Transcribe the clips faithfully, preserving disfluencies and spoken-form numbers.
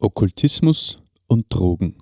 Okkultismus und Drogen.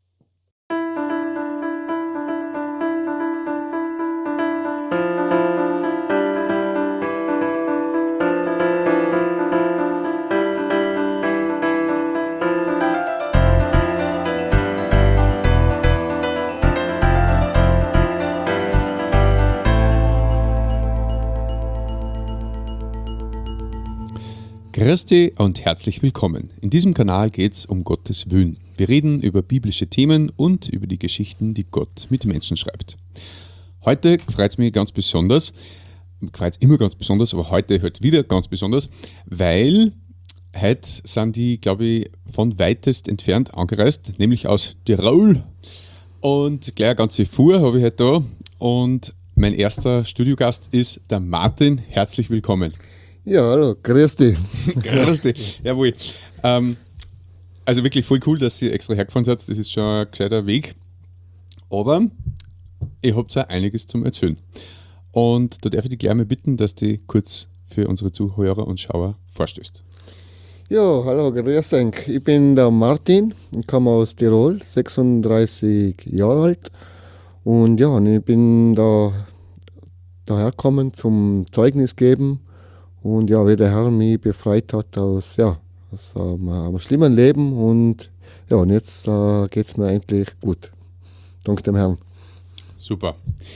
Grüß dich und herzlich willkommen. In diesem Kanal geht es um Gottes Willen. Wir reden über biblische Themen und über die Geschichten, die Gott mit Menschen schreibt. Heute freut es mich ganz besonders, freut es immer ganz besonders, aber heute halt wieder ganz besonders, weil heute sind die, glaube ich, von weitest entfernt angereist, nämlich aus Tirol. Und gleich eine ganze Fuhr habe ich heute da. Und mein erster Studiogast ist der Martin. Herzlich willkommen. Ja, hallo, grüß dich. Grüß dich, jawohl. Ähm, also wirklich voll cool, dass ihr extra hergefahren seid. Das ist schon ein gescheiter Weg. Aber ihr habt auch einiges zum Erzählen. Und da darf ich dich gleich mal bitten, dass du kurz für unsere Zuhörer und Schauer vorstößt. Ja, hallo, grüß euch. Ich bin der Martin, ich komme aus Tirol, sechsunddreißig Jahre alt. Und ja, und ich bin da dahergekommen zum Zeugnis geben. Und ja, wie der Herr mich befreit hat aus, ja, aus ähm, einem schlimmen Leben. Und ja, und jetzt äh, geht es mir eigentlich gut. Dank dem Herrn. Super.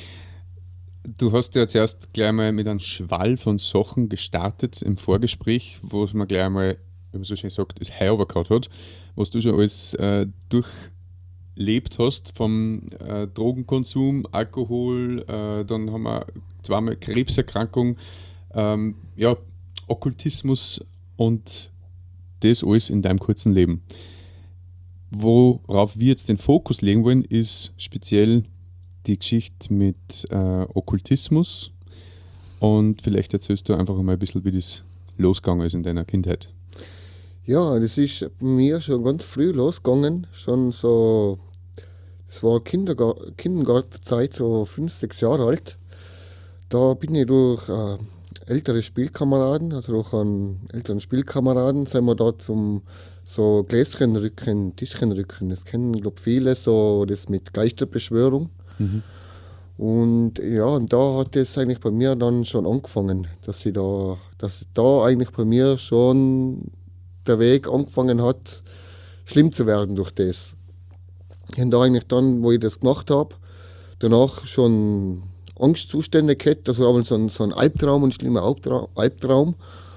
Du hast ja zuerst gleich mal mit einem Schwall von Sachen gestartet im Vorgespräch, wo es mir gleich mal, wie man so schön sagt, das Heu gehabt hat, was du schon alles äh, durchlebt hast, vom äh, Drogenkonsum, Alkohol, äh, dann haben wir zweimal Krebserkrankung, Ähm, ja, Okkultismus und das alles in deinem kurzen Leben. Worauf wir jetzt den Fokus legen wollen, ist speziell die Geschichte mit äh, Okkultismus, und vielleicht erzählst du einfach mal ein bisschen, wie das losgegangen ist in deiner Kindheit. Ja, das ist bei mir schon ganz früh losgegangen, schon so, das war Kindergar- Kindergartenzeit, so fünf, sechs Jahre alt. Da bin ich durch äh, ältere Spielkameraden, also durch einen älteren Spielkameraden, sind wir da zum so Gläschenrücken, Tischchenrücken. Das kennen, glaube ich, viele, so das mit Geisterbeschwörung. Mhm. Und ja, und da hat es eigentlich bei mir dann schon angefangen, dass ich da, dass da eigentlich bei mir schon der Weg angefangen hat, schlimm zu werden durch das. Und da eigentlich dann, wo ich das gemacht habe, danach schon Angstzustände gehabt, also aber so ein, so ein Albtraum, ein schlimmer Albtraum, Albtraum.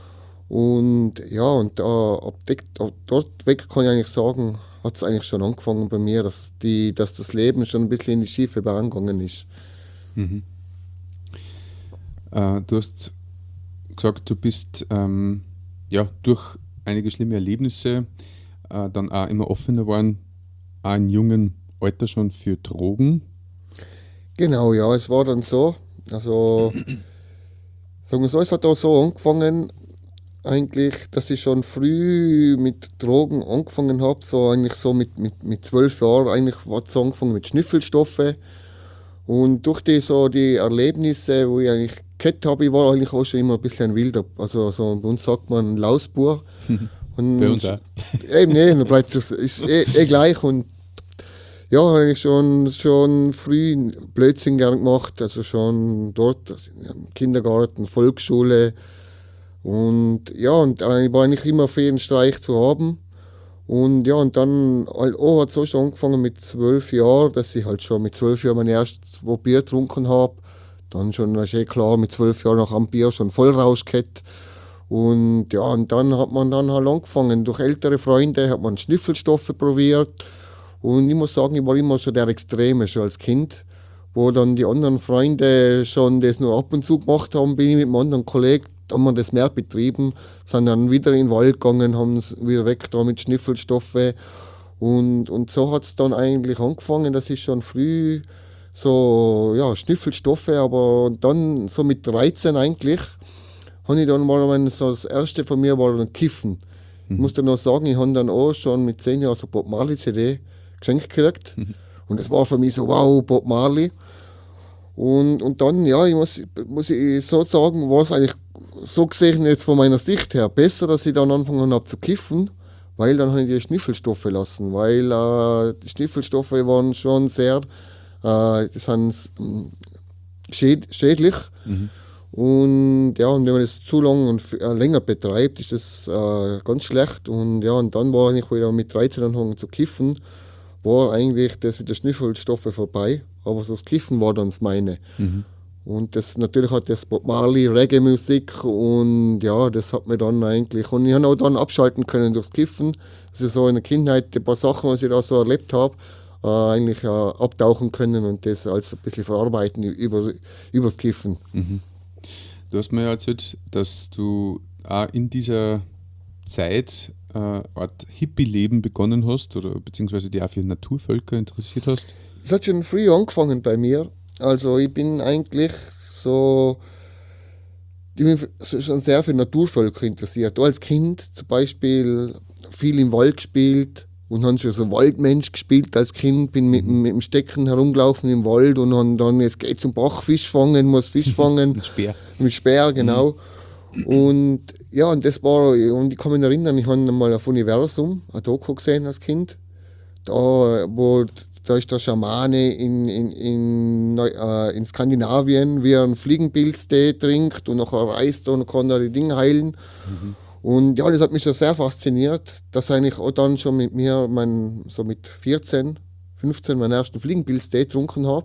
Und ja, und da, ab, ab dort weg kann ich eigentlich sagen, hat es eigentlich schon angefangen bei mir, dass, die, dass das Leben schon ein bisschen in die schiefe Bahn gegangen ist. Mhm. Äh, du hast gesagt, du bist ähm, ja, durch einige schlimme Erlebnisse äh, dann auch immer offener geworden, auch in jungen Alter schon für Drogen. Genau, ja, es war dann so, also sagen wir so, es hat auch so angefangen, eigentlich, dass ich schon früh mit Drogen angefangen habe, so eigentlich so mit, mit, mit zwölf Jahren, eigentlich hat es so angefangen mit Schnüffelstoffe. Und durch die, so die Erlebnisse, wo ich eigentlich gehabt habe, ich war eigentlich auch schon immer ein bisschen ein Wilder, also so, bei uns sagt man Lausbur. Und bei uns auch. Eben, nee, dann bleibt das, ist eh, eh gleich. Und ja, habe ich schon, schon früh Blödsinn gern gemacht, also schon dort, also im Kindergarten, Volksschule. Und ja, und ich war eigentlich immer für jeden Streich zu haben. Und ja, und dann oh, hat es so schon angefangen mit zwölf Jahren, dass ich halt schon mit zwölf Jahren mein erstes zwei Bier getrunken habe. Dann schon, das ist eh klar, mit zwölf Jahren nach einem Bier schon voll rausgehabt. Und ja, und dann hat man dann halt angefangen. Durch ältere Freunde hat man Schnüffelstoffe probiert. Und ich muss sagen, ich war immer schon der Extreme, schon als Kind, wo dann die anderen Freunde schon das nur ab und zu gemacht haben, bin ich mit einem anderen Kollegen, haben wir das mehr betrieben, sind dann wieder in den Wald gegangen, haben es wieder weg da mit Schnüffelstoffe. Und, und so hat es dann eigentlich angefangen, dass ich schon früh so, ja, Schnüffelstoffe, aber dann so mit dreizehn eigentlich, habe ich dann mal, so das erste von mir war dann Kiffen. Mhm. Ich muss dann noch sagen, ich habe dann auch schon mit zehn Jahren so Bob Marley C D geschenkt gekriegt. Mhm. Und das war für mich so, wow, Bob Marley. Und, und dann, ja, ich muss, muss ich so sagen, war es eigentlich so gesehen jetzt von meiner Sicht her besser, dass ich dann angefangen habe zu kiffen, weil dann habe ich die Schnüffelstoffe lassen, weil äh, die Schnüffelstoffe waren schon sehr, äh, das sind schäd schädlich. Mhm. Und ja, und wenn man das zu lang und äh, länger betreibt, ist das äh, ganz schlecht. Und ja, und dann war ich wieder mit dreizehn angefangen zu kiffen, war eigentlich das mit den Schnüffelstoffen vorbei, aber so das Kiffen war dann das meine. Mhm. Und das natürlich hat das Bob Marley, Reggae-Musik und ja, das hat mir dann eigentlich, und ich habe auch dann abschalten können durchs Kiffen, dass ich so in der Kindheit ein paar Sachen, was ich da so erlebt habe, äh, eigentlich äh, abtauchen können und das als ein bisschen verarbeiten über, übers Kiffen. Mhm. Du hast mir erzählt, dass du auch in dieser Zeit äh, eine Art Hippie-Leben begonnen hast oder beziehungsweise dich auch für Naturvölker interessiert hast. Das hat schon früh angefangen bei mir. Also ich bin eigentlich so, ich bin schon sehr für Naturvölker interessiert. Auch als Kind zum Beispiel viel im Wald gespielt und habe schon so Waldmensch gespielt als Kind. Bin mit, mit dem Stecken herumgelaufen im Wald und habe dann, jetzt geht zum Bach Fisch fangen, muss Fisch fangen. Mit Speer. Mit Speer, genau. Mhm. Und ja, und das war, und ich kann mich erinnern, ich habe mal auf Universum ein Doku gesehen als Kind. Da, wo Da ist der Schamane in, in, in, äh, in Skandinavien, wie er einen Fliegenpilztee trinkt und nachher reist und kann er die Dinge heilen. Mhm. Und ja, das hat mich schon sehr fasziniert, dass ich auch dann schon mit mir, mein, so mit vierzehn, fünfzehn, meinen ersten Fliegenpilztee getrunken habe.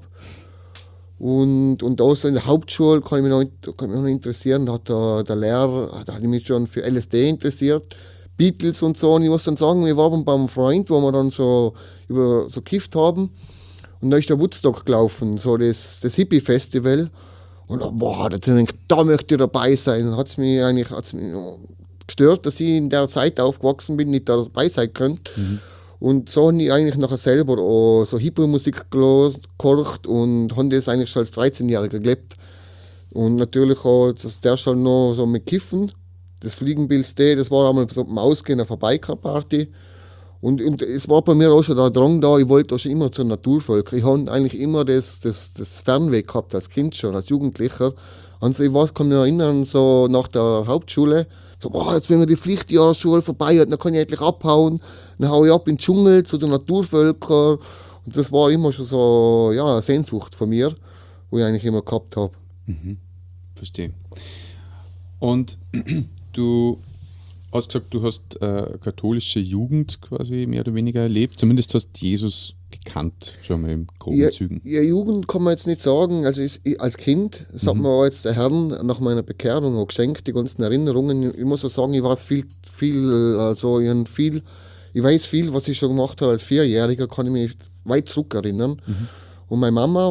Und, und auch so in der Hauptschule kann ich mich noch, kann mich noch interessieren, da hat der, der Lehrer, da hat ich mich schon für L S D interessiert. Beatles und so, und ich muss dann sagen, wir waren beim Freund, wo wir dann so über so gekifft haben, und da ist der Woodstock gelaufen, so das, das Hippie-Festival, und da, boah, da, da möchte ich dabei sein. Dann hat es mich eigentlich hat's mich gestört, dass ich in der Zeit aufgewachsen bin, nicht dabei sein könnte. Mhm. Und so habe ich eigentlich nachher selber auch so Hippie-Musik gehorcht und habe das eigentlich schon als dreizehnjähriger gelebt. Und natürlich auch das, der schon noch so mit Kiffen. Das Fliegenpilz-Tee, das war einmal so beim Ausgehen auf einer Biker-Party. Und, und es war bei mir auch schon der Drang da, ich wollte auch schon immer zur Naturvölker. Ich habe eigentlich immer das, das, das Fernweh gehabt, als Kind schon, als Jugendlicher. Also ich weiß, kann mich erinnern, so nach der Hauptschule, so, boah, jetzt wenn wir die Pflichtjahrschule vorbei hat, dann kann ich endlich abhauen. Dann haue ich ab in den Dschungel zu den Naturvölkern. Und das war immer schon so, ja, eine Sehnsucht von mir, wo ich eigentlich immer gehabt habe. Mhm. Verstehe. Und du hast gesagt, du hast äh, katholische Jugend quasi mehr oder weniger erlebt. Zumindest hast Jesus gekannt, schon mal in groben ja, Zügen. Ja, Jugend kann man jetzt nicht sagen. Also ich, ich, als Kind, das mhm. hat mir jetzt der Herr nach meiner Bekehrung auch geschenkt, die ganzen Erinnerungen. Ich muss auch sagen, ich weiß viel, viel, also ich, viel, ich weiß viel, was ich schon gemacht habe als Vierjähriger, kann ich mich weit zurückerinnern. Mhm. Und meine Mama,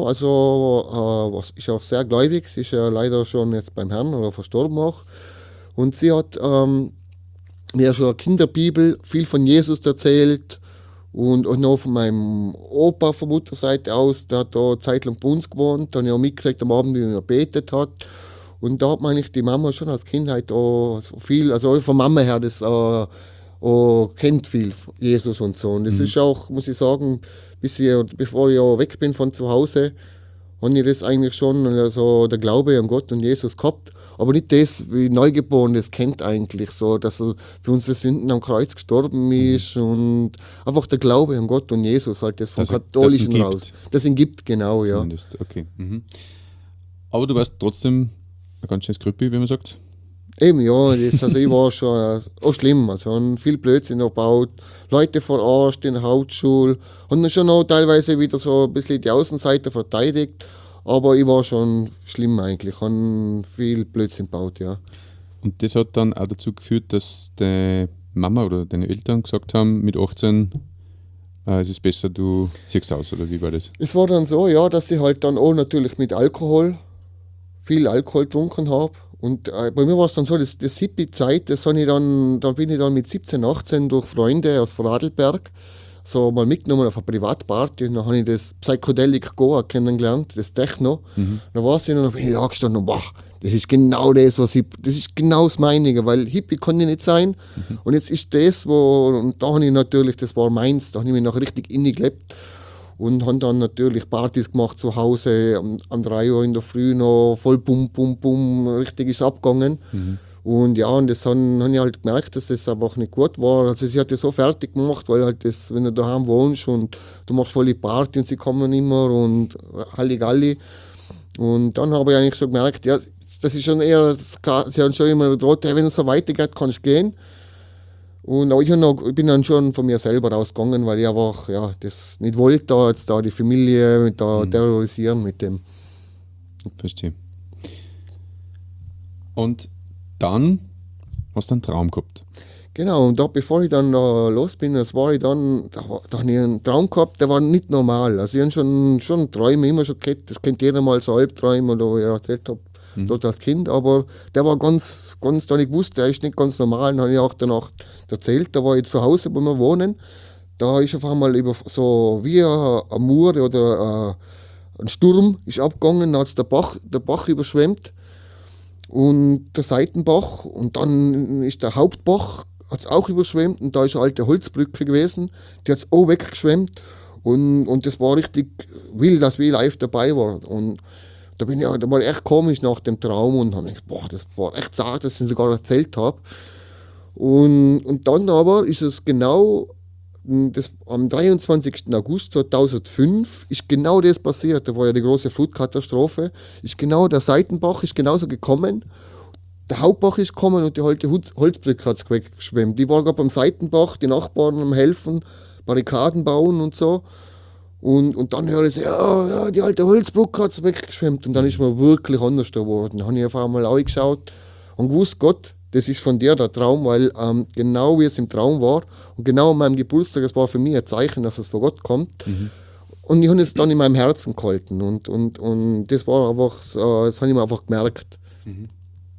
also äh, ist auch sehr gläubig, sie ist ja leider schon jetzt beim Herrn oder verstorben auch. Und sie hat ähm, mir schon eine Kinderbibel viel von Jesus erzählt und auch noch von meinem Opa von Mutterseite aus, der hat da eine Zeit lang bei uns gewohnt, dann habe ich auch mitgekriegt am Abend, wie er betet hat. Und da hat man eigentlich die Mama schon als Kindheit auch so viel, also auch von Mama her, das äh, auch kennt viel Jesus und so. Und das mhm. ist auch, muss ich sagen, bis ich, bevor ich auch weg bin von zu Hause, habe ich das eigentlich schon, also der Glaube an Gott und Jesus gehabt. Aber nicht das, wie Neugeboren das kennt eigentlich, so, dass er für unsere Sünden am Kreuz gestorben ist mhm. und einfach der Glaube an Gott und Jesus, halt das vom das, Katholischen das raus. Das ihn gibt, genau, ja. Zumindest. Okay. Mhm. Aber du warst trotzdem ein ganz schönes Krüppi, wie man sagt. Eben, ja, das, also ich war schon auch schlimm, also viel Blödsinn gebaut, Leute verarscht in der Hauptschule, haben dann schon auch teilweise wieder so ein bisschen die Außenseite verteidigt, aber ich war schon schlimm eigentlich, habe viel Blödsinn gebaut, ja. Und das hat dann auch dazu geführt, dass deine Mama oder deine Eltern gesagt haben, mit achtzehn, äh, es ist besser, du ziehst aus, oder wie war das? Es war dann so, ja, dass ich halt dann auch natürlich mit Alkohol, viel Alkohol getrunken habe. Und äh, bei mir war es dann so, das, das Hippie-Zeit, das ich dann, da bin ich dann mit siebzehn, achtzehn durch Freunde aus Vorarlberg so mal mitgenommen auf eine Privatparty und dann habe ich das Psychedelic Goa kennengelernt, das Techno. Mhm. Da war es und dann bin ich da gestanden und boah, das ist genau das, was ich, das ist genau das Meinige, weil Hippie kann ich nicht sein. Mhm. Und jetzt ist das, wo, und da habe ich natürlich, das war meins, da habe ich mich noch richtig innig gelebt. Und haben dann natürlich Partys gemacht zu Hause, am, am drei Uhr in der Früh noch voll bum, bum, bum, richtig ist abgegangen. Mhm. Und ja, und das habe hab ich halt gemerkt, dass das einfach nicht gut war. Also sie hat das so fertig gemacht, weil halt das, wenn du daheim wohnst und du machst voll die Party und sie kommen immer und Halligalli. Und dann habe ich eigentlich schon gemerkt, ja, das ist schon eher, sie haben schon immer gedroht, hey, wenn es so weitergeht, kannst du gehen. Und aber ich, noch, ich bin dann schon von mir selber rausgegangen, weil ich einfach ja, das nicht wollte, da jetzt da die Familie da mhm. terrorisieren mit dem. Verstehe. Und dann hast du einen Traum gehabt. Genau, und da, bevor ich dann da los bin, das war ich dann, da, da habe ich einen Traum gehabt, der war nicht normal. Also ich habe schon, schon Träume immer schon gehabt, das kennt jeder mal so Albträume, oder wo ich erzählt habe, mhm. dort als Kind, aber der war ganz, ganz, da ich wusste, der ist nicht ganz normal, den habe ich auch danach erzählt, da war ich zu Hause, wo wir wohnen, da ist auf einmal über so wie eine Mur oder äh, ein Sturm ist abgegangen, da hat der Bach, der Bach überschwemmt und der Seitenbach und dann ist der Hauptbach hat es auch überschwemmt und da ist eine alte Holzbrücke gewesen, die hat es auch weggeschwemmt und, und das war richtig wild, dass ich live dabei war. Und da bin ich, da war echt komisch nach dem Traum und habe gedacht, boah, das war echt zart, dass ich es sogar erzählt habe. Und, und dann aber ist es genau, das, am dreiundzwanzigsten August zweitausendfünf ist genau das passiert, da war ja die große Flutkatastrophe, ist genau der Seitenbach ist genauso gekommen. Der Hauptbach ist gekommen und die alte Holzbrücke hat es weggeschwemmt. Die war gerade beim Seitenbach, die Nachbarn am Helfen, Barrikaden bauen und so. Und, und dann höre ich so, ja, ja, die alte Holzbrücke hat es weggeschwemmt. Und dann ist mir wirklich anders geworden. Dann habe ich auf einmal angeschaut und gewusst, Gott, das ist von dir der Traum, weil ähm, genau wie es im Traum war und genau an meinem Geburtstag, das war für mich ein Zeichen, dass es von Gott kommt. Mhm. Und ich habe es dann in meinem Herzen gehalten. Und, und, und das war einfach, so, das habe ich mir einfach gemerkt. Mhm.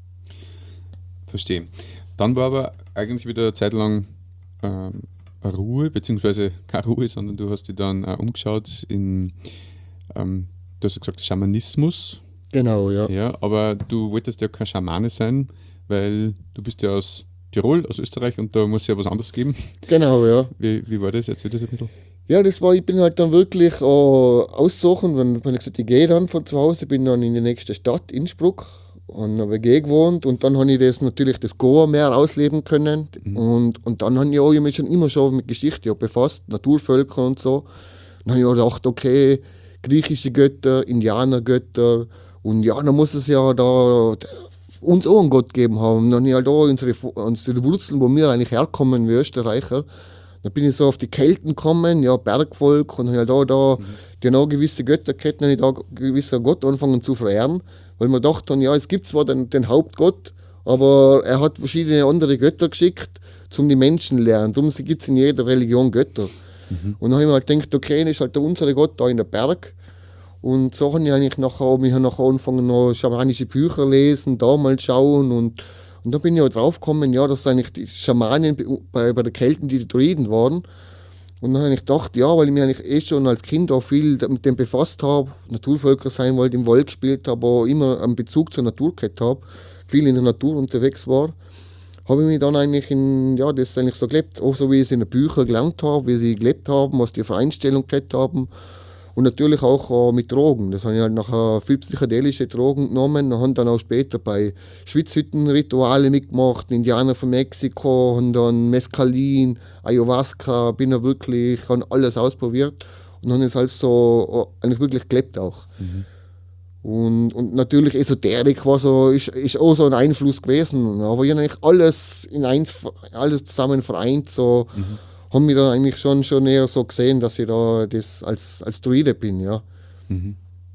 Verstehe. Dann war aber eigentlich wieder eine Zeit lang ähm, Ruhe, beziehungsweise keine Ruhe, sondern du hast dich dann auch umgeschaut in, ähm, du hast ja gesagt, Schamanismus. Genau, ja. Ja, aber du wolltest ja kein Schamane sein, weil du bist ja aus Tirol, aus Österreich und da muss es ja was anderes geben. Genau, ja. Wie, wie war das jetzt wieder so ein bisschen? Ja, das war, ich bin halt dann wirklich äh, aussuchen, wenn, wenn ich gesagt, ich gehe dann von zu Hause, bin dann in die nächste Stadt, Innsbruck, und habe W G gewohnt und dann habe ich das natürlich das Goa mehr ausleben können mhm. und, und dann habe ich auch, ich mich schon immer schon mit Geschichte befasst, Naturvölker und so. Dann habe ich auch gedacht, okay, griechische Götter, Indianergötter und ja, dann muss es ja da uns auch einen Gott geben haben. Dann habe ich halt auch unsere, unsere Wurzeln, wo wir eigentlich herkommen, wie Österreicher. Dann bin ich so auf die Kelten gekommen, ja, Bergvolk und habe halt auch da mhm. genau gewisse Götterketten, habe ich da gewisser Gott anfangen zu verehren. Weil wir dachten, ja, es gibt zwar den, den Hauptgott, aber er hat verschiedene andere Götter geschickt, um die Menschen zu lernen. Darum gibt es in jeder Religion Götter. Mhm. Und dann habe ich mir halt gedacht, okay, das ist halt der unsere Gott da in der Berg. Und so habe ich eigentlich nachher, ich habe nachher angefangen, noch schamanische Bücher lesen, da mal schauen. Und, und da bin ich auch drauf gekommen, ja, dass eigentlich die Schamanen bei, bei der Kelten die Druiden waren. Und dann habe ich gedacht, ja, weil ich mich eigentlich eh schon als Kind auch viel mit dem befasst habe, Naturvölker sein wollte, im Wald gespielt habe, aber immer einen Bezug zur Natur gehabt habe, viel in der Natur unterwegs war, habe ich mich dann eigentlich in, ja, das eigentlich so gelebt, auch so wie ich es in den Büchern gelernt habe, wie sie gelebt haben, was die für Einstellung gehabt haben. Und natürlich auch äh, mit Drogen. Das habe ich halt nachher viel psychedelische Drogen genommen und habe dann auch später bei Schwitzhüttenrituale mitgemacht, Indianer von Mexiko und dann Mescalin, Ayahuasca, bin ja wirklich, habe alles ausprobiert und habe es halt so äh, eigentlich wirklich gelebt auch. Mhm. Und, und natürlich Esoterik war so, ist, ist auch so ein Einfluss gewesen. Aber ich habe eigentlich alles in eins, alles zusammen vereint, so. Mhm. Haben mich dann eigentlich schon, schon eher so gesehen, dass ich da das als, als Druide bin, ja. Mhm.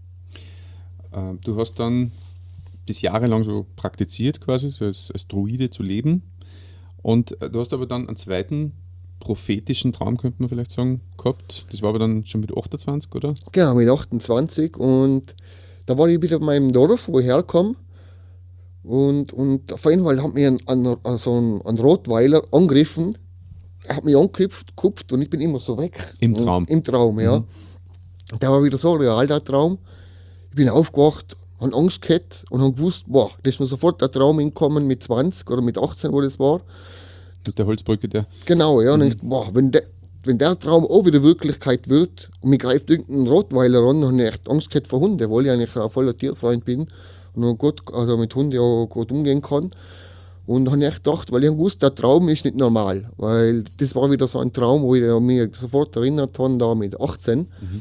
Äh, du hast dann bis jahrelang so praktiziert quasi, so als, als Druide zu leben. Und äh, du hast aber dann einen zweiten prophetischen Traum, könnte man vielleicht sagen, gehabt. Das war aber dann schon mit achtundzwanzig, oder? Genau, mit achtundzwanzig. Und da war ich wieder in meinem Dorf, wo ich herkomme. Und, und auf einmal hat mich ein, ein, also ein, ein Rottweiler angegriffen. Er hat mich angekupft und ich bin immer so weg. Im Traum? Im Traum, ja. Mhm. Der war wieder so real, der Traum. Ich bin aufgewacht, habe Angst gehabt und habe gewusst, boah, das ist mir sofort der Traum hinkommen mit zwanzig oder mit achtzehn, wo das war. Mit der Holzbrücke, der? Genau, ja. Und mhm. ich, boah, wenn der, wenn der Traum auch wieder Wirklichkeit wird und mich greift irgendein Rottweiler an, dann habe ich echt Angst gehabt vor Hunden, weil ich eigentlich ein voller Tierfreund bin und gut, also mit Hunden auch gut umgehen kann. Und habe ich echt gedacht, weil ich habe gewusst, der Traum ist nicht normal. Weil das war wieder so ein Traum, wo ich mich sofort erinnert habe, da mit achtzehn. Mhm.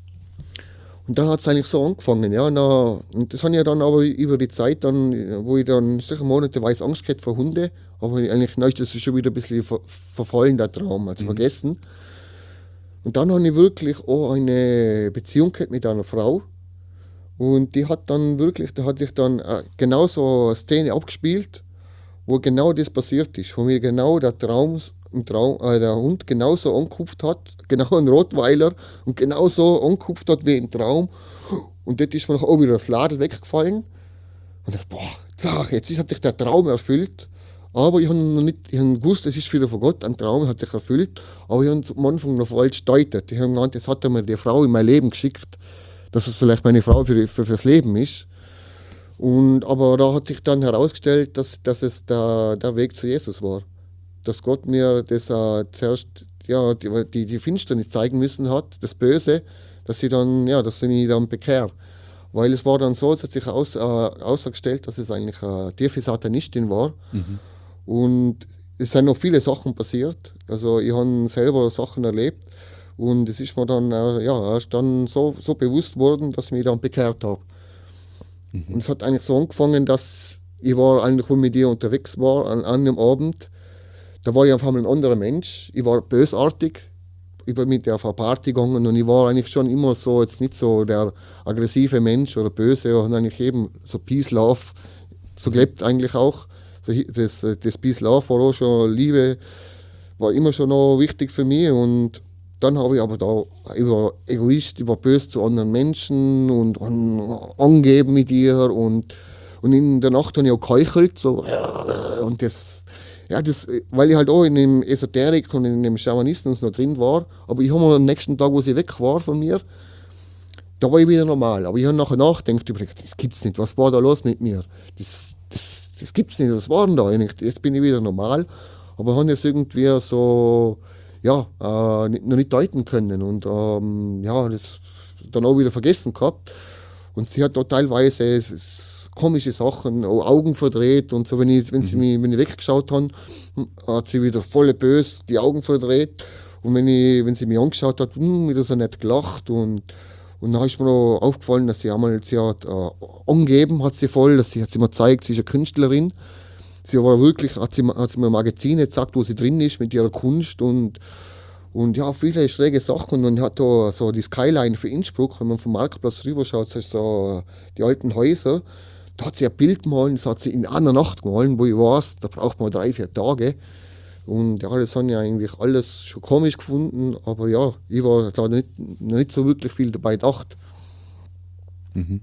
Und dann hat es eigentlich so angefangen. Ja, na, und das habe ich dann aber über die Zeit, dann, wo ich dann sicher monateweise Angst gehabt vor Hunden, aber eigentlich na, ist das schon wieder ein bisschen ver verfallen, der Traum, also mhm. vergessen. Und dann habe ich wirklich auch eine Beziehung gehabt mit einer Frau. Und die hat dann wirklich, da hat sich dann äh, genau so eine Szene abgespielt, wo genau das passiert ist, wo mir genau der Traum, im Traum äh, der Hund genauso angekupft hat, genau ein Rottweiler und genauso angekupft hat wie im Traum. Und dort ist mir auch wieder das Ladel weggefallen. Und ich dachte, boah, zach, jetzt hat sich der Traum erfüllt. Aber ich habe noch nicht, ich habe gewusst, es ist wieder von Gott, ein Traum hat sich erfüllt. Aber ich habe es am Anfang noch falsch gedeutet. Ich habe gemeint, jetzt hat er mir die Frau in mein Leben geschickt, dass es vielleicht meine Frau für, für, fürs Leben ist. Und, aber da hat sich dann herausgestellt, dass, dass es der, der Weg zu Jesus war. Dass Gott mir das äh, zuerst ja, die, die, die Finsternis zeigen müssen hat, das Böse, dass ich dann, ja, dass ich mich dann bekehre. Weil es war dann so, es hat sich aus, äh, ausgestellt, dass es eigentlich eine tiefe Satanistin war. Mhm. Und es sind noch viele Sachen passiert. Also ich habe selber Sachen erlebt. Und es ist mir dann äh, ja, erst dann so, so bewusst worden, dass ich mich dann bekehrt habe. Mhm. Und es hat eigentlich so angefangen, dass ich war eigentlich, wo ich mit ihr unterwegs war, an, an einem Abend, da war ich auf einmal ein anderer Mensch. Ich war bösartig. Ich bin mit ihr auf eine Party gegangen und ich war eigentlich schon immer so, jetzt nicht so der aggressive Mensch oder böse, und eigentlich eben so Peace, Love, so gelebt eigentlich auch. Das, das Peace, Love war auch schon, Liebe war immer schon noch wichtig für mich. Und dann habe ich aber da, ich war Egoist, ich war böse zu anderen Menschen und, und angeben mit ihr. Und, und in der Nacht habe ich auch gekeuchelt. So, und das, ja, das, weil ich halt auch in dem Esoterik und in dem Schamanismus noch drin war. Aber ich habe mir am nächsten Tag, wo sie weg war von mir, da war ich wieder normal. Aber ich habe nachher nachgedacht, das gibt's nicht, was war da los mit mir? Das, das, das gibt's nicht, was war denn da eigentlich? Jetzt bin ich wieder normal. Aber ich habe das irgendwie so, ja, äh, nicht, noch nicht deuten können. Und ähm, ja, das dann auch wieder vergessen gehabt. Und sie hat da teilweise es, es, komische Sachen, auch Augen verdreht und so, wenn ich, wenn sie mich, wenn ich weggeschaut habe, hat sie wieder voll böse die Augen verdreht. Und wenn, ich, wenn sie mich angeschaut hat, hm, wieder so nett gelacht. Und, und dann ist mir noch aufgefallen, dass sie einmal, sie hat äh, angegeben, hat sie voll, dass sie, hat sie mir gezeigt, sie ist eine Künstlerin. Sie war wirklich, hat sie, hat sie mir Magazine gezeigt, wo sie drin ist mit ihrer Kunst und, und ja, viele schräge Sachen. Und hat da so die Skyline für Innsbruck, wenn man vom Marktplatz rüberschaut, das ist so die alten Häuser. Da hat sie ein Bild gemalt, das hat sie in einer Nacht gemalt, wo ich weiß, da braucht man drei, vier Tage. Und ja, das habe ich eigentlich alles schon komisch gefunden, aber ja, ich war da nicht, nicht so wirklich viel dabei gedacht. Mhm.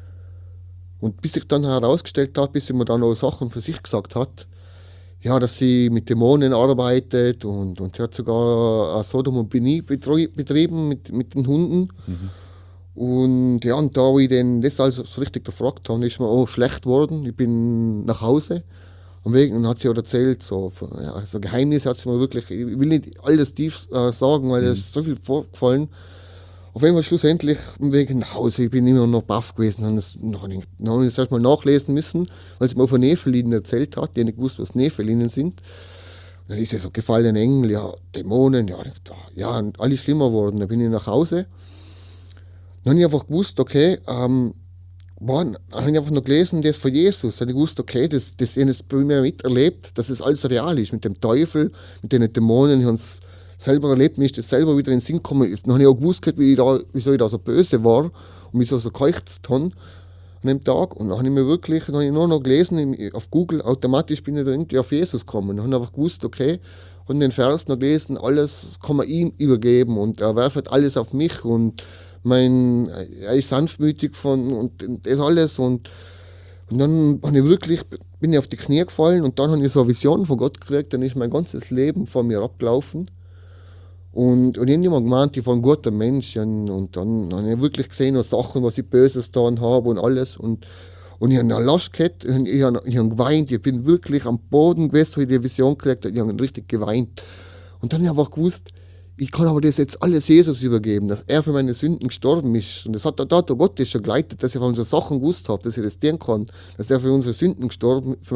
Und bis sich dann herausgestellt hat, bis sie mir dann auch Sachen für sich gesagt hat, ja, dass sie mit Dämonen arbeitet und, und sie hat sogar Sodom und Beni betrieben mit, mit den Hunden. Mhm. Und ja, und da, wo ich den das also so richtig gefragt habe, ist mir auch schlecht geworden. Ich bin nach Hause am Weg und hat sie auch erzählt, so, ja, so Geheimnisse hat sie mir wirklich, ich will nicht alles tief äh, sagen, weil mhm. es ist so viel vorgefallen. Auf jeden Fall schlussendlich am Weg nach Hause, ich bin immer noch baff gewesen. Dann habe ich das erstmal nachlesen müssen, weil sie mir von Nephelinen erzählt hat, die nicht gewusst, was Nephelinen sind. Und dann ist sie so gefallene Engel, ja, Dämonen, ja, ja, und alles schlimmer geworden. Dann bin ich nach Hause. Dann habe ich einfach gewusst, okay, ähm, dann habe ich einfach noch gelesen, das von Jesus. Dann habe ich gewusst, okay, das, das habe ich bei mir miterlebt, dass es alles real ist, mit dem Teufel, mit den Dämonen. Ich habe es selber erlebt, mir ist das selber wieder in den Sinn gekommen. Dann habe ich auch gewusst, wie ich da, wieso ich da so böse war und wieso so gekeucht habe an dem Tag. Und dann habe ich mir wirklich, dann habe ich nur noch gelesen, auf Google, automatisch bin ich dann irgendwie auf Jesus gekommen. Dann habe ich einfach gewusst, okay, und den Vers noch gelesen, alles kann man ihm übergeben und er werft alles auf mich und mein, er ist sanftmütig von und das alles und, und dann bin ich wirklich, bin ich auf die Knie gefallen und dann habe ich so eine Vision von Gott gekriegt, dann ist mein ganzes Leben von mir abgelaufen und, und ich habe immer gemeint, ich war ein guter Mensch und, und dann habe ich wirklich gesehen, was Sachen, was ich Böses getan habe und alles und, und ich habe eine Last gehabt, ich habe, ich habe geweint, ich bin wirklich am Boden gewesen, wo ich die Vision gekriegt habe, ich habe richtig geweint und dann habe ich einfach gewusst, ich kann aber das jetzt alles Jesus übergeben, dass er für meine Sünden gestorben ist. Und das hat da hat Gott das schon geleitet, dass ich von unseren Sachen gewusst habe, dass ich das tun kann, dass er für unsere Sünden gestorben, für,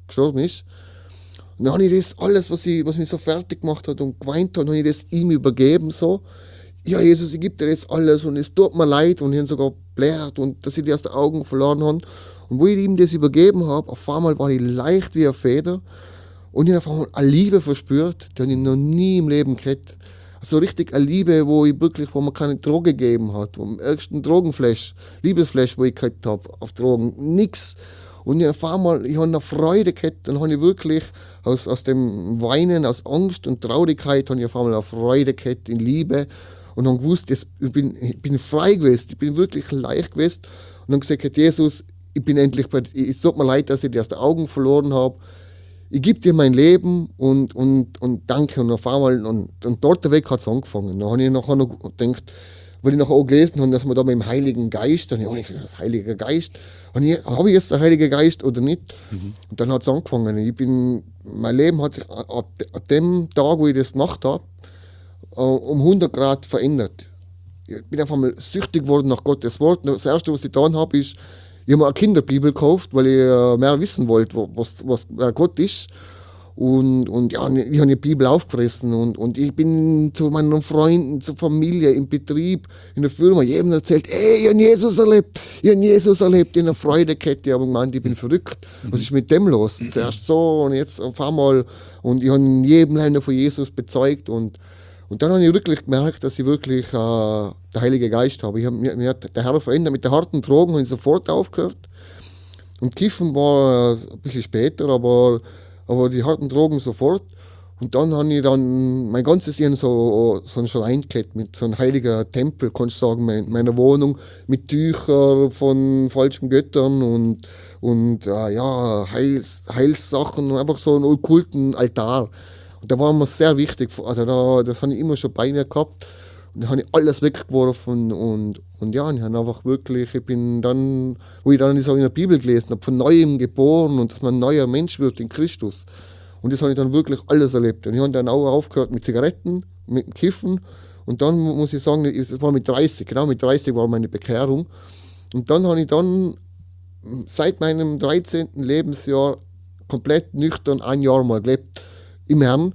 gestorben ist. Und dann habe ich das alles, was, ich, was mich so fertig gemacht hat und geweint hat, habe ich das ihm übergeben. So. Ja, Jesus, ich gebe dir jetzt alles und es tut mir leid und ich habe sogar blärt und dass ich die aus den Augen verloren habe. Und wo ich ihm das übergeben habe, auf einmal war ich leicht wie eine Feder und ich habe auf einmal eine Liebe verspürt, die habe ich noch nie im Leben gehabt. So richtig eine Liebe, wo ich wirklich, wo man keine Droge gegeben hat, wo am ersten Drogenflash, Liebesflash, wo ich gehabt habe, auf Drogen, nix. Und ich auf einmal, ich habe eine Freude gehabt, dann habe ich wirklich aus, aus dem Weinen, aus Angst und Traurigkeit, habe ich auf einmal eine Freude gehabt in Liebe und habe gewusst, jetzt, ich, bin, ich bin frei gewesen, ich bin wirklich leicht gewesen und dann gesagt, Jesus, ich bin endlich bei dir, es tut mir leid, dass ich dich aus den Augen verloren habe, ich gebe dir mein Leben und, und, und danke und auf einmal, und, und dort weg hat es angefangen. Dann habe ich nachher noch gedacht, weil ich nachher auch gelesen habe, dass man da mit dem Heiligen Geist, dann habe ich gesagt, das Heilige Geist, habe ich jetzt den Heiligen Geist oder nicht? Mhm. Und dann hat es angefangen. Ich bin, mein Leben hat sich ab, ab dem Tag, wo ich das gemacht habe, um hundert Grad verändert. Ich bin einfach mal süchtig geworden nach Gottes Wort. Das Erste, was ich getan habe, ist, ich habe mir eine Kinderbibel gekauft, weil ich mehr wissen wollte, was, was Gott ist. Und, und ja, ich habe die Bibel aufgefressen und, und ich bin zu meinen Freunden, zur Familie, im Betrieb, in der Firma, jedem erzählt, ey, ich habe Jesus erlebt, ich habe Jesus erlebt, in einer Freudekette. Ich habe gemeint, ich bin verrückt, was ist mit dem los? Zuerst so und jetzt auf einmal. Und ich habe jedem Länder von Jesus bezeugt und, und dann habe ich wirklich gemerkt, dass ich wirklich äh, den Heiligen Geist habe. Ich habe mir, mir hat der Herr verändert. Mit den harten Drogen habe ich sofort aufgehört. Und Kiffen war äh, ein bisschen später, aber aber die harten Drogen sofort. Und dann habe ich dann mein ganzes Jahr so, so einen Schrein gehabt, mit so einem heiligen Tempel, kannst du sagen, in meiner Wohnung, mit Tüchern von falschen Göttern und, und äh, ja, Heils, Heilssachen, einfach so einen okkulten Altar. Und da war mir sehr wichtig, also da, das habe ich immer schon bei mir gehabt. Und da habe ich alles weggeworfen und, und ja, ich habe einfach wirklich, ich bin dann, wo ich dann so in der Bibel gelesen habe, von Neuem geboren und dass man ein neuer Mensch wird in Christus. Und das habe ich dann wirklich alles erlebt. Und ich habe dann auch aufgehört mit Zigaretten, mit dem Kiffen. Und dann muss ich sagen, das war mit dreißig, genau mit dreißig war meine Bekehrung. Und dann habe ich dann seit meinem dreizehnten Lebensjahr komplett nüchtern ein Jahr mal gelebt im Herrn.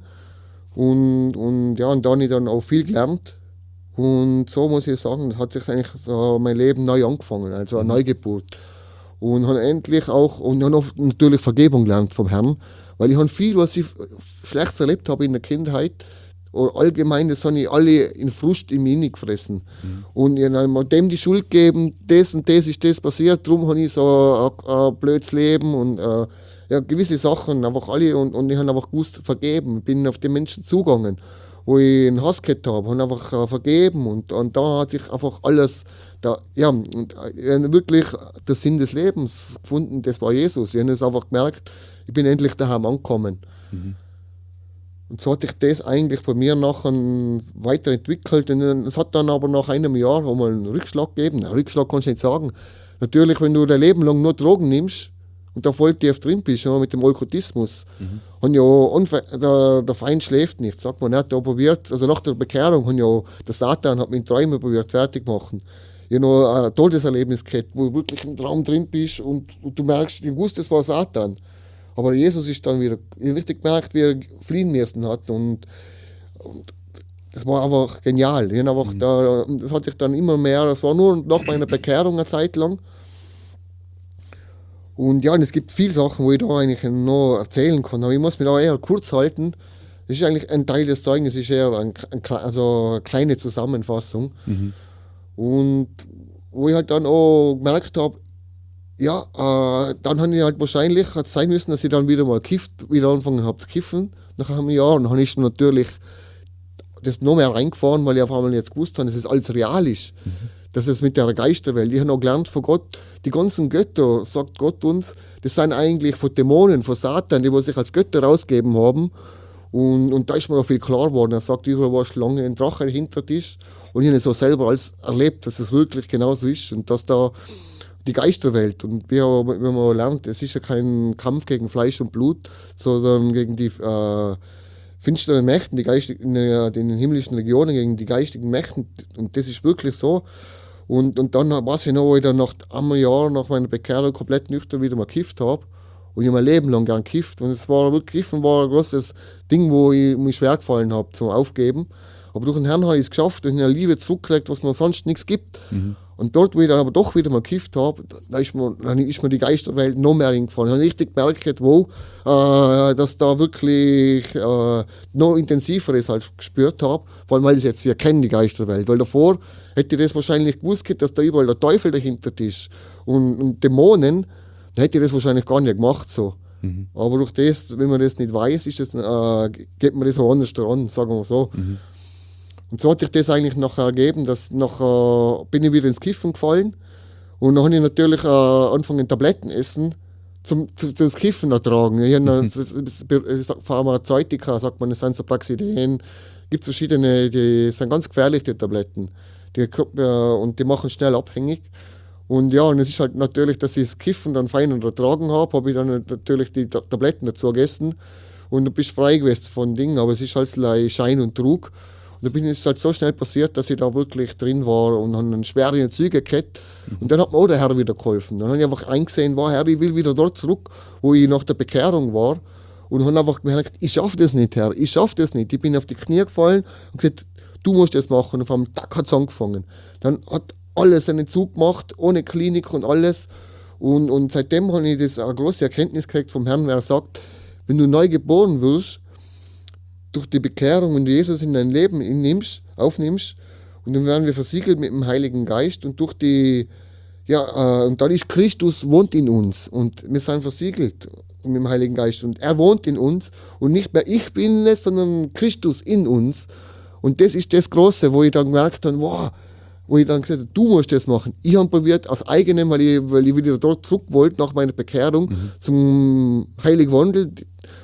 Und, und ja, und da habe ich dann auch viel gelernt. Und so muss ich sagen, das hat sich eigentlich so mein Leben neu angefangen, also eine Neugeburt. Und habe endlich auch, und habe natürlich Vergebung gelernt vom Herrn, weil ich habe viel, was ich Schlechtes erlebt habe in der Kindheit, oder allgemein, das habe ich alle in Frust in mich gefressen. Mhm. Und ich habe dem die Schuld gegeben, das und das ist das passiert, darum habe ich so ein, ein blödes Leben und äh, ja, gewisse Sachen, einfach alle, und, und ich habe einfach gewusst, vergeben, bin auf den Menschen zugegangen, wo ich einen Hass gehabt habe, habe einfach äh, vergeben und, und da hat sich einfach alles, da, ja, und, äh, wirklich der Sinn des Lebens gefunden, das war Jesus. Ich habe es einfach gemerkt, ich bin endlich daheim angekommen. Mhm. Und so hat sich das eigentlich bei mir nachher weiterentwickelt. Und es hat dann aber nach einem Jahr auch mal einen Rückschlag gegeben. Einen Rückschlag kannst du nicht sagen. Natürlich, wenn du dein Leben lang nur Drogen nimmst und da voll tief drin bist, ja, mit dem Okkultismus, mhm. und ja, der, der Feind schläft nicht, sagt man nicht. Der probiert, also nach der Bekehrung, hat ja, der Satan hat mich in Träumen probiert, fertig machen. Ich habe noch ein Todeserlebnis gehabt, wo du wirklich im Traum drin bist und, und du merkst, ich wusste, es war Satan. Aber Jesus ist dann wieder, ich habe richtig gemerkt, wie er fliehen müssen hat. Und, und das war einfach genial. Ich einfach mhm. da, das hatte ich dann immer mehr, das war nur nach meiner Bekehrung eine Zeit lang. Und ja, und es gibt viele Sachen, wo ich da eigentlich noch erzählen kann, aber ich muss mich da eher kurz halten. Das ist eigentlich ein Teil des Zeugnisses, ist eher ein, ein, also eine kleine Zusammenfassung. Mhm. Und wo ich halt dann auch gemerkt habe, ja, äh, dann habe ich halt wahrscheinlich hat es sein müssen, dass ich dann wieder mal kifft, wieder angefangen habe zu kiffen, nach einem Jahr. Und dann habe ich natürlich das noch mehr reingefahren, weil ich auf einmal jetzt gewusst habe, dass es alles real ist. Mhm. Das ist mit der Geisterwelt. Ich habe noch gelernt von Gott, die ganzen Götter, sagt Gott uns, das sind eigentlich von Dämonen, von Satan, die sich als Götter rausgegeben haben. Und, und da ist mir noch viel klar geworden. Er sagt, überall war Schlange, ein Drache hinter Tisch. Und ich habe es so selber als erlebt, dass es wirklich genauso ist. Und dass da die Geisterwelt, und wie man lernt, es ist ja kein Kampf gegen Fleisch und Blut, sondern gegen die äh, finsteren Mächten, die geistigen, äh, den himmlischen Legionen, gegen die geistigen Mächten. Und das ist wirklich so. Und, und dann weiß ich noch, wo ich dann nach einem Jahr nach meiner Bekehrung komplett nüchtern wieder mal gekifft habe. Und ich habe mein Leben lang gern gekifft. Und es war wirklich Kiffen war ein großes Ding, wo ich mich schwer gefallen habe zum Aufgeben. Aber durch den Herrn habe ich es geschafft und eine Liebe zurückgekriegt, was mir sonst nichts gibt. Mhm. Und dort, wo ich dann aber doch wieder mal gekifft habe, da ist mir, dann ist mir die Geisterwelt noch mehr eingefallen. Ich habe richtig gemerkt, wo, äh, dass da wirklich äh, noch intensiveres halt gespürt habe. Vor allem, weil ich jetzt ja kenne, die Geisterwelt. Weil davor hätte ich das wahrscheinlich gewusst, dass da überall der Teufel dahinter ist. Und, und Dämonen, dann hätte ich das wahrscheinlich gar nicht gemacht. So. Mhm. Aber durch das, wenn man das nicht weiß, ist das, äh, geht man das auch anders daran, sagen wir so. Mhm. Und so hat sich das eigentlich nachher ergeben, dass nachher bin ich wieder ins Kiffen gefallen und dann habe ich natürlich äh, angefangen Tabletten essen zum, zum, zum Kiffen ertragen. Ich habe mhm. Pharmazeutika, sagt man, das sind so Praxideen, gibt es verschiedene, die sind ganz gefährlich, die Tabletten. Die, äh, und die machen schnell abhängig. Und ja, und es ist halt natürlich, dass ich das Kiffen dann fein ertragen habe, habe ich dann natürlich die Tabletten dazu gegessen und du bist frei gewesen von Dingen, aber es ist halt Schein und Trug. Und da bin ich halt so schnell passiert, dass ich da wirklich drin war und habe einen schweren Züge gehabt. Mhm. Und dann hat mir auch der Herr wieder geholfen. Dann habe ich einfach eingesehen, war Herr, ich will wieder dort zurück, wo ich nach der Bekehrung war. Und habe einfach gemerkt, ich schaffe das nicht, Herr, ich schaffe das nicht. Ich bin auf die Knie gefallen und gesagt, du musst das machen. Und auf einem Tag hat es angefangen. Dann hat alles einen Zug gemacht, ohne Klinik und alles. Und, und seitdem habe ich das eine große Erkenntnis gekriegt vom Herrn, wer sagt, wenn du neu geboren wirst, durch die Bekehrung und Jesus in dein Leben nimmst, aufnimmst, und dann werden wir versiegelt mit dem Heiligen Geist und durch die, ja, äh, und dann ist Christus, wohnt in uns und wir sind versiegelt mit dem Heiligen Geist und er wohnt in uns und nicht mehr ich bin es, sondern Christus in uns und das ist das Große, wo ich dann gemerkt habe, wow, wo ich dann gesagt habe, du musst das machen. Ich habe probiert aus eigenem, weil ich, weil ich wieder dort zurück wollte nach meiner Bekehrung mhm. zum Heiligen Wandel,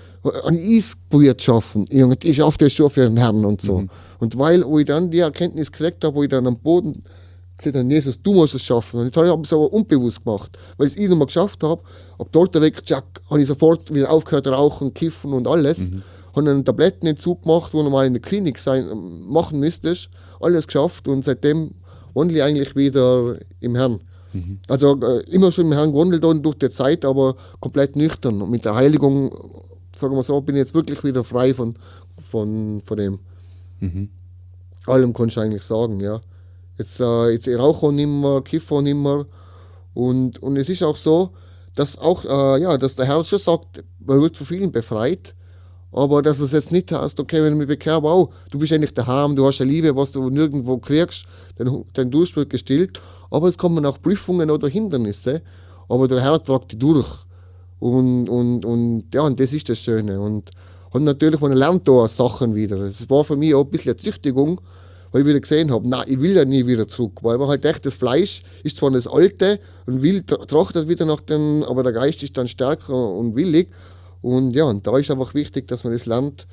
und ich es probiert zu schaffen. Ich, ich schaffe das schon für den Herrn und so. Mhm. Und weil wo ich dann die Erkenntnis gekriegt habe, wo ich dann am Boden gesagt habe, Jesus, du musst es schaffen. Und jetzt habe ich es aber unbewusst gemacht, weil ich es nochmal geschafft habe. Ab dort weg, Jack, habe ich sofort wieder aufgehört rauchen, kiffen und alles. Mhm. Habe einen Tablettenentzug gemacht, wo du mal in der Klinik sein, machen müsstest. Alles geschafft und seitdem wandle ich eigentlich wieder im Herrn. Mhm. Also äh, immer schon im Herrn gewandelt und durch die Zeit, aber komplett nüchtern. Und mit der Heiligung, sagen wir so, bin ich jetzt wirklich wieder frei von, von, von dem. Mhm. Allem kannst du eigentlich sagen, ja. Jetzt, äh, jetzt ich rauche auch nicht mehr, kiffe auch nicht mehr. Und, und es ist auch so, dass auch, äh, ja, dass der Herr schon sagt, man wird von vielen befreit, aber dass es jetzt nicht heißt, okay, wenn du mich bekehrst, wow, du bist eigentlich daheim, du hast eine Liebe, was du nirgendwo kriegst, dein, dein Durst wird gestillt, aber es kommen auch Prüfungen oder Hindernisse, aber der Herr tragt die durch. Und, und, und ja, und das ist das Schöne. Und, und natürlich, man lernt da Sachen wieder. Es war für mich auch ein bisschen eine Züchtigung, weil ich wieder gesehen habe, nein, ich will ja nie wieder zurück, weil man halt echt, das Fleisch ist zwar das Alte und will, trachtet wieder nach dem, aber der Geist ist dann stärker und willig. Und ja, und da ist einfach wichtig, dass man das lernt,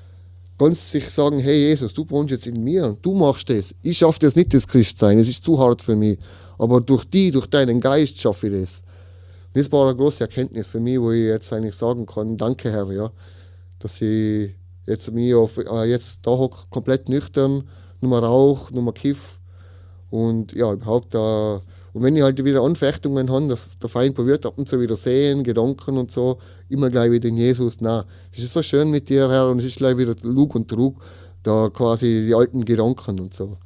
ganz sich sagen, hey Jesus, du wohnst jetzt in mir und du machst das. Ich schaffe das nicht, das Christsein, es ist zu hart für mich. Aber durch die, durch deinen Geist schaffe ich das. Das war eine große Erkenntnis für mich, wo ich jetzt eigentlich sagen kann, danke Herr, ja, dass ich jetzt mich auf, äh, jetzt da hocke, komplett nüchtern, nur mehr Rauch, nur mehr Kiff und ja, überhaupt da. Äh, und wenn ich halt wieder Anfechtungen habe, dass der Feind probiert, ab und zu wieder sehen, Gedanken und so, immer gleich wieder in Jesus, na, es ist so schön mit dir, Herr, und es ist gleich wieder Lug und Trug, da quasi die alten Gedanken und so.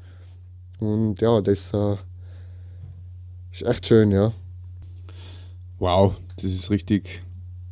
Und ja, das äh, ist echt schön, ja. Wow, das ist richtig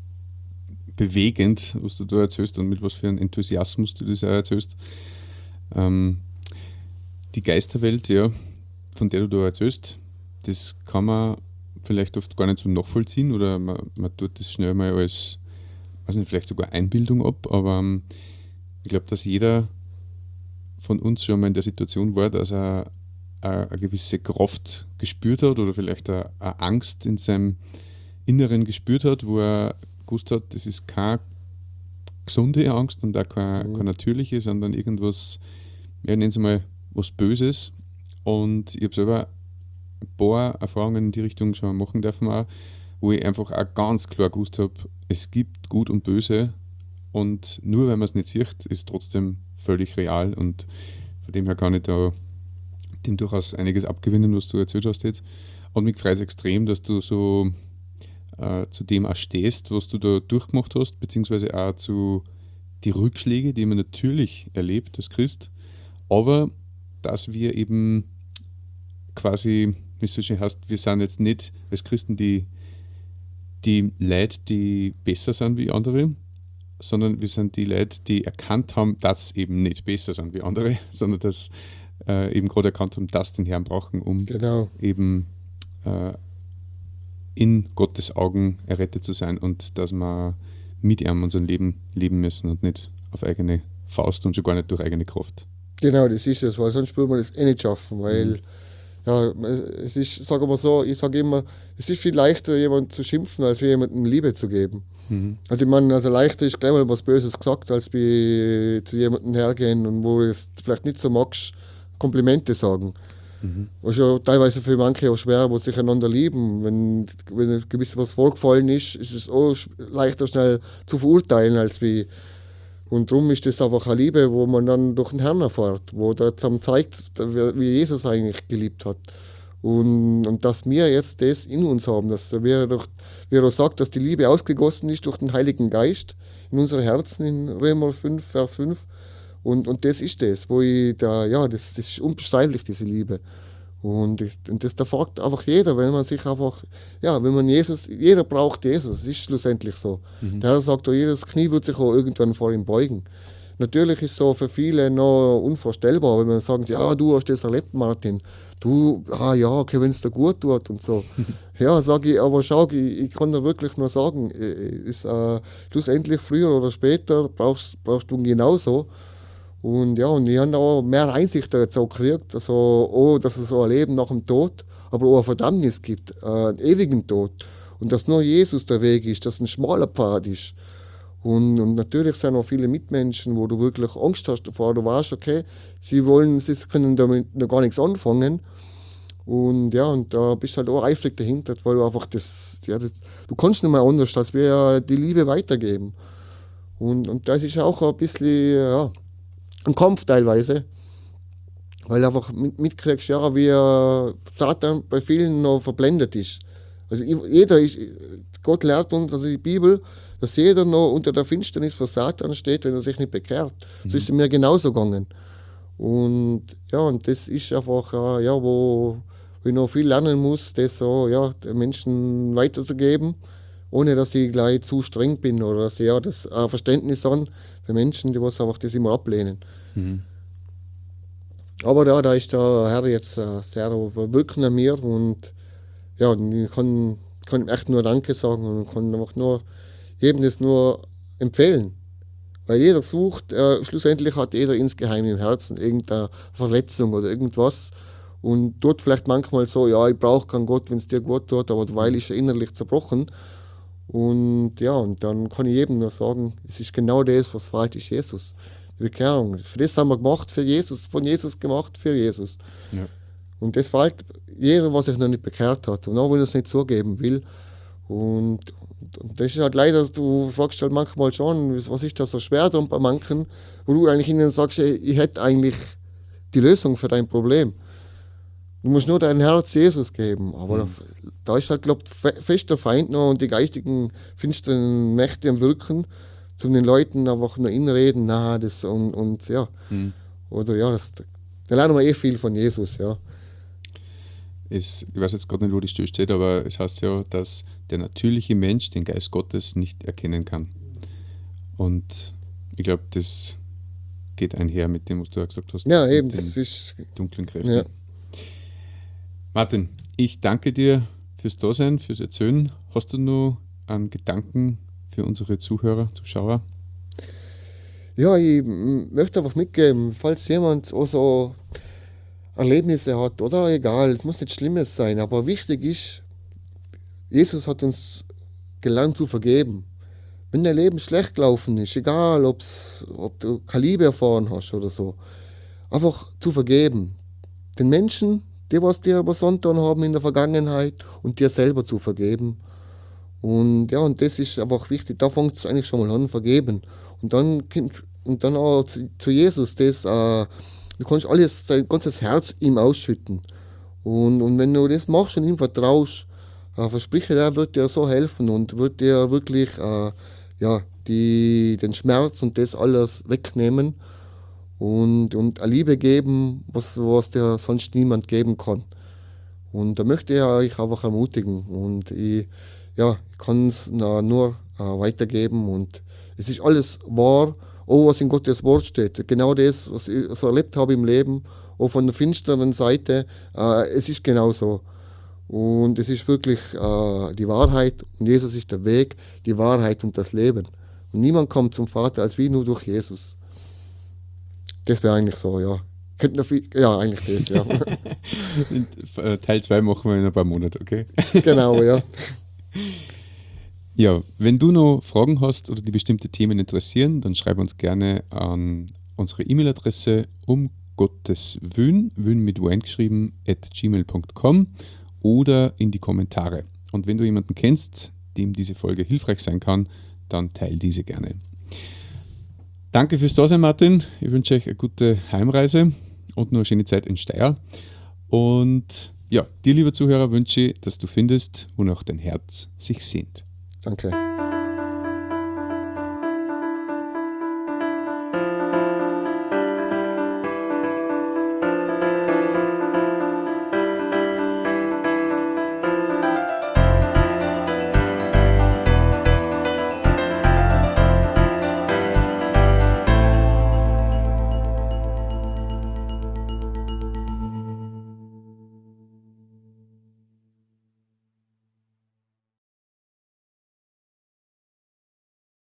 bewegend, was du da erzählst und mit was für einem Enthusiasmus du das auch erzählst. Ähm, die Geisterwelt, ja, von der du da erzählst, das kann man vielleicht oft gar nicht so nachvollziehen oder man, man tut das schnell mal als, weiß nicht, vielleicht sogar Einbildung ab, aber ähm, ich glaube, dass jeder von uns schon mal in der Situation war, dass er eine, eine gewisse Kraft gespürt hat oder vielleicht eine, eine Angst in seinem Inneren gespürt hat, wo er gewusst hat, das ist keine gesunde Angst und auch keine, mhm. keine natürliche, sondern irgendwas, ja, nennen Sie mal, was Böses. Und ich habe selber ein paar Erfahrungen in die Richtung schon machen dürfen, auch, wo ich einfach auch ganz klar gewusst habe, es gibt Gut und Böse und nur wenn man es nicht sieht, ist es trotzdem völlig real und von dem her kann ich da dem durchaus einiges abgewinnen, was du erzählt hast jetzt. Und mich freut es extrem, dass du so äh, zu dem auch stehst, was du da durchgemacht hast, beziehungsweise auch zu die Rückschläge, die man natürlich erlebt als Christ, aber dass wir eben quasi, wie es so schön heißt, wir sind jetzt nicht als Christen die, die Leute, die besser sind wie andere, sondern wir sind die Leute, die erkannt haben, dass eben nicht besser sind wie andere, sondern dass äh, eben gerade erkannt haben, dass den Herrn brauchen, um Genau. eben äh, in Gottes Augen errettet zu sein und dass wir mit ihm unser Leben leben müssen und nicht auf eigene Faust und schon gar nicht durch eigene Kraft. Genau, das ist es, weil sonst würde man das eh nicht schaffen, weil Mhm. ja, es ist, sagen wir so, ich sage immer, es ist viel leichter, jemanden zu schimpfen, als jemandem Liebe zu geben. Mhm. Also ich meine, also leichter ist gleich mal was Böses gesagt, als bei, zu jemandem hergehen und wo du es vielleicht nicht so magst, Komplimente sagen. Mhm. Was ja teilweise für manche auch schwer, wo sich einander lieben. Wenn, wenn gewiss was vorgefallen ist, ist es auch sch- leichter schnell zu verurteilen, als wie. Und darum ist das einfach eine Liebe, wo man dann durch den Herrn erfährt, wo der zusammen zeigt, wie Jesus eigentlich geliebt hat. Und, und dass wir jetzt das in uns haben, dass wir, durch, wie er auch sagt, dass die Liebe ausgegossen ist durch den Heiligen Geist in unsere Herzen, in Römer fünf, Vers fünf. Und, und das ist das, wo ich da, ja, das, das ist unbeschreiblich, diese Liebe. Und, ich, und das da fragt einfach jeder, wenn man sich einfach, ja, wenn man Jesus, jeder braucht Jesus, das ist schlussendlich so. Mhm. Der Herr sagt, auch, jedes Knie wird sich auch irgendwann vor ihm beugen. Natürlich ist so für viele noch unvorstellbar, wenn man sagt, ja, du hast das erlebt, Martin. Du, ah ja, okay, wenn es dir gut tut und so. Ja, sage ich, aber schau, ich, ich kann dir wirklich nur sagen, äh, ist, äh, schlussendlich früher oder später brauchst, brauchst du ihn genauso. Und ja, und ich habe auch mehr Einsicht da jetzt auch gekriegt, also, oh, dass es so ein Leben nach dem Tod, aber auch eine Verdammnis gibt, äh, einen ewigen Tod. Und dass nur Jesus der Weg ist, dass ein schmaler Pfad ist. Und, und natürlich sind auch viele Mitmenschen, wo du wirklich Angst hast davor, du weißt, okay, sie wollen, sie können damit noch gar nichts anfangen. Und ja, und da bist du halt auch eifrig dahinter, weil du einfach das, ja, das du kannst nicht mehr anders, als wir die Liebe weitergeben. Und, und das ist auch ein bisschen, ja, ein Kampf teilweise, weil du einfach mit, mitkriegst, ja, wie äh, Satan bei vielen noch verblendet ist. Also jeder ist, Gott lehrt uns, also die Bibel, dass jeder noch unter der Finsternis von Satan steht, wenn er sich nicht bekehrt. Mhm. So ist es mir genauso gegangen. Und ja, und das ist einfach, äh, ja, wo, wo ich noch viel lernen muss, das so, ja, den Menschen weiterzugeben, ohne dass ich gleich zu streng bin oder dass ich ja, das äh, Verständnis haben für Menschen, die was einfach das immer ablehnen. Mhm. Aber ja, da ist der Herr jetzt äh, sehr wirken an mir und ja, und ich kann, kann ihm echt nur Danke sagen und kann einfach nur jedem das nur empfehlen. Weil jeder sucht, äh, schlussendlich hat jeder insgeheim im Herzen irgendeine Verletzung oder irgendwas und tut vielleicht manchmal so, ja, ich brauche keinen Gott, wenn es dir gut tut, aber weil ist er innerlich zerbrochen. Und ja, und dann kann ich jedem nur sagen, es ist genau das, was fehlt, ist Jesus. Die Bekehrung. Für das haben wir gemacht, für Jesus, von Jesus gemacht, für Jesus. Ja. Und das fehlt jeder, was sich noch nicht bekehrt hat und auch wenn er es nicht zugeben will. Und, und das ist halt leider, du fragst halt manchmal schon, was ist da so schwer dran bei manchen, wo du eigentlich ihnen sagst, ey, ich hätte eigentlich die Lösung für dein Problem. Du musst nur dein Herz Jesus geben. Aber mhm. da, da ist halt, glaube ich, fest der Feind noch und die geistigen, finsteren Mächte am Wirken, zu den Leuten einfach nur inreden, na, das und, und ja. Mhm. Oder ja, das, da lernen wir eh viel von Jesus, ja. Es, ich weiß jetzt gerade nicht, wo die Stelle steht, aber es heißt ja, dass der natürliche Mensch den Geist Gottes nicht erkennen kann. Und ich glaube, das geht einher mit dem, was du ja gesagt hast. Ja, eben, das ist dunklen Kräften. Ja. Martin, ich danke dir fürs Dasein, fürs Erzählen. Hast du noch einen Gedanken für unsere Zuhörer, Zuschauer? Ja, ich möchte einfach mitgeben, falls jemand auch so Erlebnisse hat, oder egal, es muss nicht Schlimmes sein, aber wichtig ist, Jesus hat uns gelernt zu vergeben. Wenn dein Leben schlecht gelaufen ist, egal ob's, ob du keine Liebe erfahren hast oder so, einfach zu vergeben. Den Menschen, die was dir was angetan haben in der Vergangenheit und dir selber zu vergeben. Und ja, und das ist einfach wichtig, da fängt es eigentlich schon mal an, vergeben. Und dann, und dann auch zu, zu Jesus, das, äh, du kannst alles, dein ganzes Herz ihm ausschütten. Und, und wenn du das machst und ihm vertraust, äh, verspreche, er wird dir so helfen und wird dir wirklich äh, ja, die, den Schmerz und das alles wegnehmen und, und eine Liebe geben, was, was dir sonst niemand geben kann. Und da möchte ich euch einfach ermutigen und ich, ja, ich kann es nur äh, weitergeben und es ist alles wahr, auch was in Gottes Wort steht. Genau das, was ich so erlebt habe im Leben, auch von der finsteren Seite, äh, es ist genau so. Und es ist wirklich äh, die Wahrheit und Jesus ist der Weg, die Wahrheit und das Leben. Und niemand kommt zum Vater als wie nur durch Jesus. Das wäre eigentlich so, ja. Könnten viel, ja, eigentlich das, ja. Teil zwei machen wir in ein paar Monaten, okay? Genau, ja. Ja, wenn du noch Fragen hast oder die bestimmte Themen interessieren, dann schreib uns gerne an unsere E-Mail-Adresse um Gottes Wün, Wün mit Wyn geschrieben, at gmail punkt com oder in die Kommentare. Und wenn du jemanden kennst, dem diese Folge hilfreich sein kann, dann teile diese gerne. Danke fürs Dasein, Martin. Ich wünsche euch eine gute Heimreise und noch eine schöne Zeit in Steyr. Und ja, dir, lieber Zuhörer, wünsche ich, dass du findest, wonach dein Herz sich sehnt. Danke.